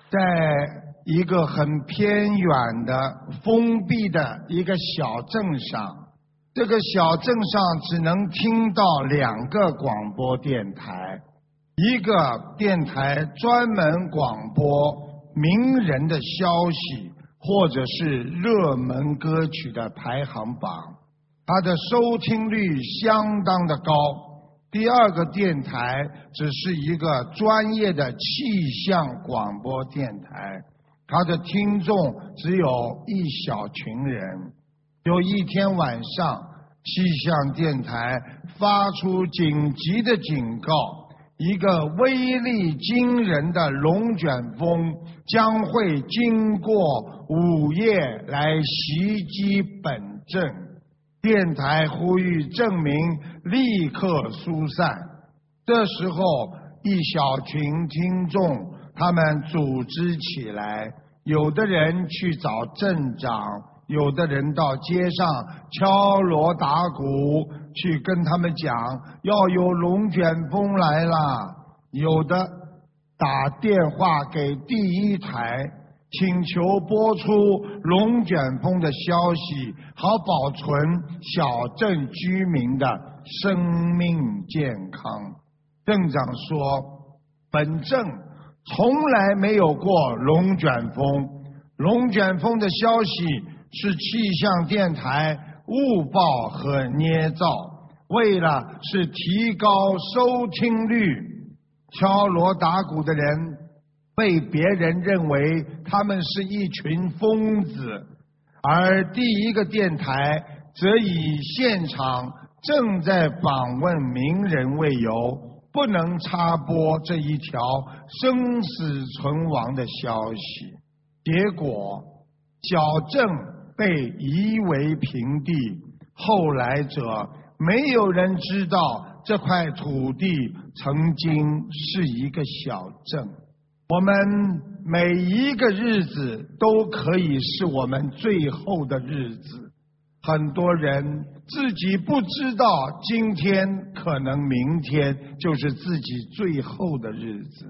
在一个很偏远的封闭的一个小镇上，这个小镇上只能听到2个广播电台，一个电台专门广播名人的消息或者是热门歌曲的排行榜，它的收听率相当的高。第2个电台只是一个专业的气象广播电台，它的听众只有一小群人。有一天晚上，气象电台发出紧急的警告，一个威力惊人的龙卷风将会经过午夜来袭击本镇。电台呼吁镇民立刻疏散。这时候，一小群听众他们组织起来，有的人去找镇长，有的人到街上敲锣打鼓，去跟他们讲要有龙卷风来了，有的打电话给第1台，请求播出龙卷风的消息，好保存小镇居民的生命健康。镇长说，本镇从来没有过龙卷风，龙卷风的消息是气象电台误报和捏造，为了是提高收听率，敲锣打鼓的人被别人认为他们是一群疯子，而第1个电台则以现场正在访问名人为由，不能插播这一条生死存亡的消息。结果小镇被夷为平地，后来者没有人知道这块土地曾经是一个小镇。我们每一个日子都可以是我们最后的日子，很多人自己不知道今天可能明天就是自己最后的日子。